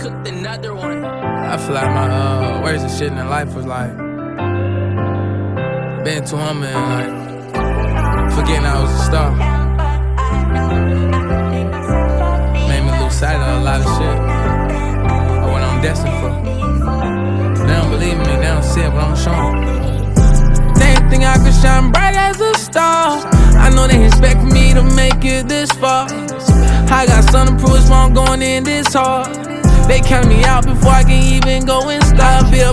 took another one. I feel like my worst and shit in life was like being too humble and like forgetting I was a star. Made me lose sight of a lot of shit or what I'm destined for. They don't believe in me, they don't see it, but I'm showing. They didn't think I could shine bright as a star. I know they expect me to make it this far. I got something to prove, why I'm going in this hard. They count me out before I can even go and stop. Be a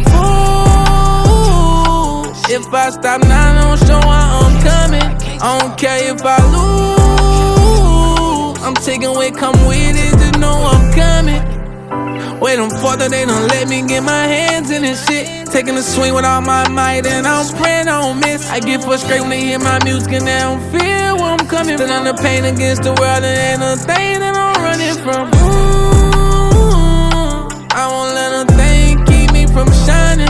fool if I stop now, I don't show why I'm coming. I don't care if I lose. I'm taking what come with it, just know I'm coming. Wait, I'm farther, they don't let me get my hands in this shit. Taking a swing with all my might and I'm praying I don't miss. I get frustrated when they hear my music and they don't feel where I'm coming. Still under pain against the world and ain't a thing that I'm running from. I won't let a thing keep me from shining.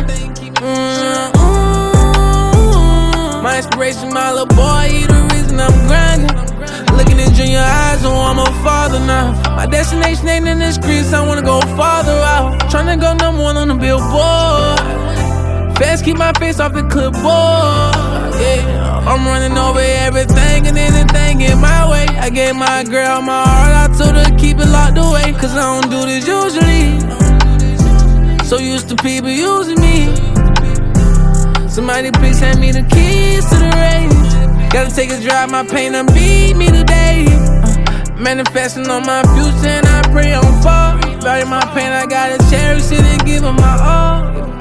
My inspiration, my little boy, he the reason I'm grinding. Looking in junior eyes, oh, I'm a father now. My destination ain't in the streets, I wanna go farther out. Tryna go number one on the billboard. Fast keep my face off the clipboard. Yeah, I'm running over everything and anything in my way. I gave my girl my heart, I told her keep it locked away. Cause I don't do this usually. So used to people using me. Somebody please hand me the keys to the race. Gotta take a drive, my pain done beat me today. Manifesting on my future and I pray I'm fall. Bury my pain, I gotta cherish it and give them my all.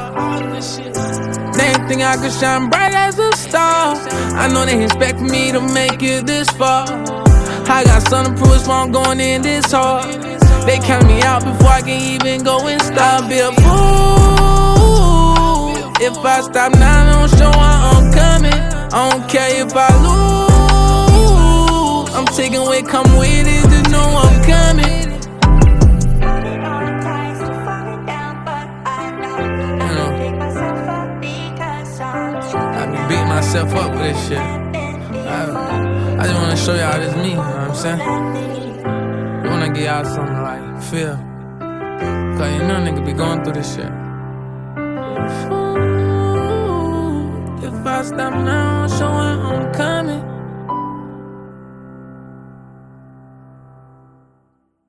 They didn't think I could shine bright as a star. I know they expect me to make it this far. I got something to prove, why I'm going in this hard. They count me out before I can even go and stop. Be a fool if I stop now, I don't show why I'm coming. I don't care if I lose. I'm taking what come with it, just know I'm coming. I be beating myself up with this shit. I just wanna show y'all this me, you know what I'm saying? I wanna give y'all something like feel. Cause you know nigga be going through this shit. If I stop now, I'm showing I'm coming.